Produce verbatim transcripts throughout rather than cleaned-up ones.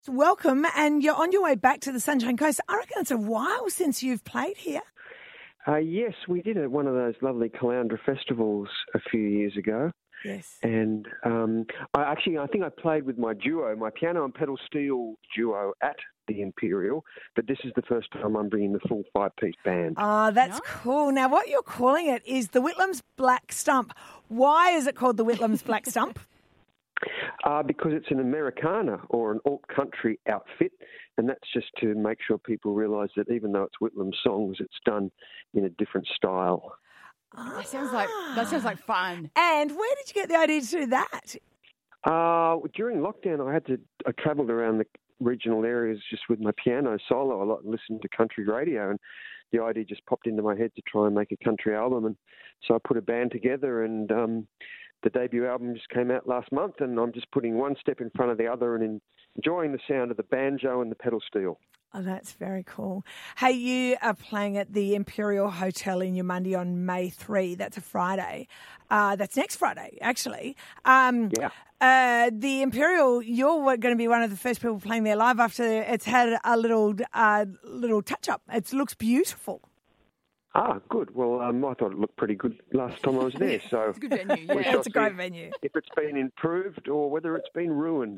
Welcome, and you're on your way back to the Sunshine Coast. I reckon it's a while since you've played here. Uh, yes, we did a, one of those lovely Caloundra festivals a few years ago. Yes. And um, I actually, I think I played with my duo, my piano and pedal steel duo at the Imperial, but this is the first time I'm bringing the full five-piece band. Oh, that's nice. Cool. Now, what you're calling it is the Whitlam's Black Stump. Why is it called the Whitlam's Black Stump? Uh, because it's an Americana or an alt-country outfit, and that's just to make sure people realise that even though it's Whitlam songs, it's done in a different style. Oh, that sounds like that sounds like fun. And where did you get the idea to do that? Uh, during lockdown, I had to. I travelled around the regional areas just with my piano solo a lot and listened to country radio, and the idea just popped into my head to try and make a country album, and so I put a band together and. Um, The debut album just came out last month, and I'm just putting one step in front of the other and enjoying the sound of the banjo and the pedal steel. Oh, that's very cool. Hey, you are playing at the Imperial Hotel in Yamundi on May third. That's a Friday. Uh, that's next Friday, actually. Um, yeah. Uh, the Imperial, you're going to be one of the first people playing there live after it's had a little uh, little touch-up. It looks beautiful. Ah, good. Well, um, I thought it looked pretty good last time I was there. So it's a good venue. Yeah, it's a great venue. If it's been improved or whether it's been ruined.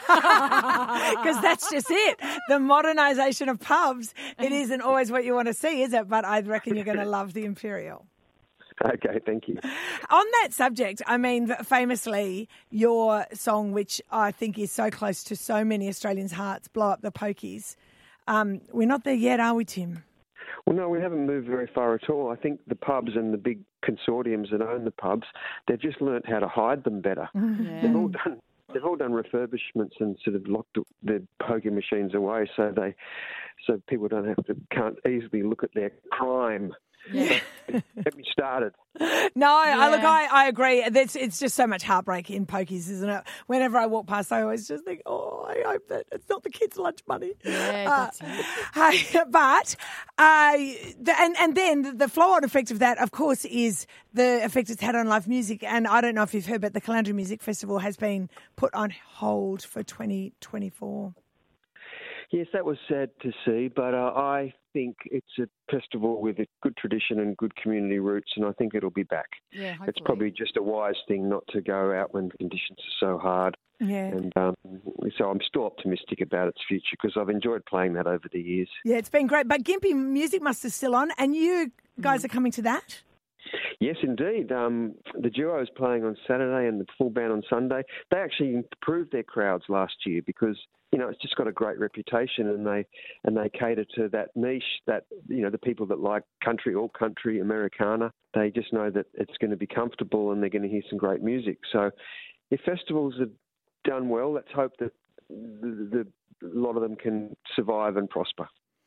Because that's just it. The modernisation of pubs, it isn't always what you want to see, is it? But I reckon you're going to love the Imperial. Okay, thank you. On that subject, I mean, famously, your song, which I think is so close to so many Australians' hearts, Blow Up the Pokies. Um, we're not there yet, are we, Tim? Well, no, we haven't moved very far at all. I think the pubs and the big consortiums that own the pubs, they've just learnt how to hide them better. Yeah. They've all done they've all done refurbishments and sort of locked the poker machines away so they so people don't have to can't easily look at their crime. Yeah. Get me started. No, Yeah. I, look, I, I agree. It's, it's just so much heartbreak in pokies, isn't it? Whenever I walk past, I always just think, oh, I hope that it's not the kids' lunch money. Yeah, that's uh, it. Hey, but, uh, the, and, and then the flow-on effect of that, of course, is the effect it's had on live music. And I don't know if you've heard, but the Caloundra Music Festival has been put on hold for twenty twenty-four. Yes, that was sad to see, but uh, I think it's a festival with a good tradition and good community roots, and I think it'll be back. Yeah, hopefully. It's probably just a wise thing not to go out when conditions are so hard. Yeah. And um, so I'm still optimistic about its future because I've enjoyed playing that over the years. Yeah, it's been great. But Gympie Music Must is still on, and you guys mm. are coming to that? Yes, indeed. Um, the duo is playing on Saturday and the full band on Sunday. They actually improved their crowds last year because, you know, it's just got a great reputation and they and they cater to that niche that, you know, the people that like country, all country, Americana. They just know that it's going to be comfortable and they're going to hear some great music. So if festivals have done well, let's hope that the, the, a lot of them can survive and prosper.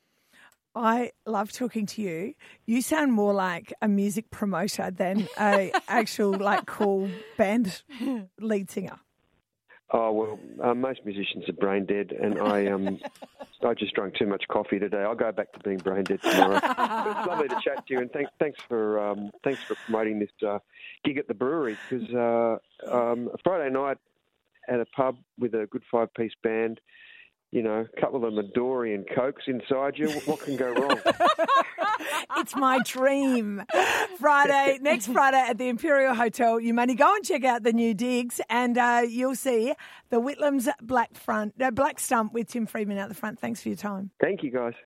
I love talking to you. You sound more like a music promoter than a actual like cool band lead singer. Oh well, uh, most musicians are brain dead, and I um I just drank too much coffee today. I'll go back to being brain dead tomorrow. But it's lovely to chat to you, and thanks thanks for um thanks for promoting this uh, gig at the brewery because uh, um, Friday night at a pub with a good five piece band. You know, a couple of them are Dory and Cokes inside you. What can go wrong? It's my dream. Friday, next Friday at the Imperial Hotel, Yamundi. Go and check out the new digs and uh, you'll see the Whitlam's Black Front, uh, Black Stump with Tim Freedman out the front. Thanks for your time. Thank you, guys.